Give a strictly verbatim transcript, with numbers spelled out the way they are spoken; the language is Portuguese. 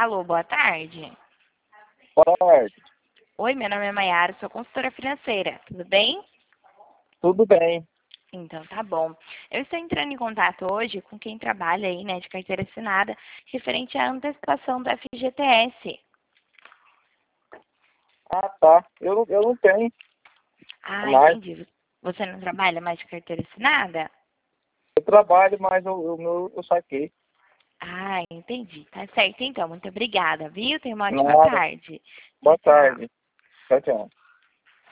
Alô, boa tarde. Boa tarde. Oi, meu nome é Maiara, sou consultora financeira. Tudo bem? Tudo bem. Então, tá bom. Eu estou entrando em contato hoje com quem trabalha aí, né, de carteira assinada, referente à antecipação do F G T S. Ah, tá. Eu, não- eu não tenho Ah, mais. entendi. Você não trabalha mais de carteira assinada? Eu trabalho, mas eu, eu, eu, eu saquei. Ah, entendi. Tá certo, então. Muito obrigada, viu? Tenha uma ótima Nada. tarde. Tchau, Boa tchau. tarde. Tchau, tchau.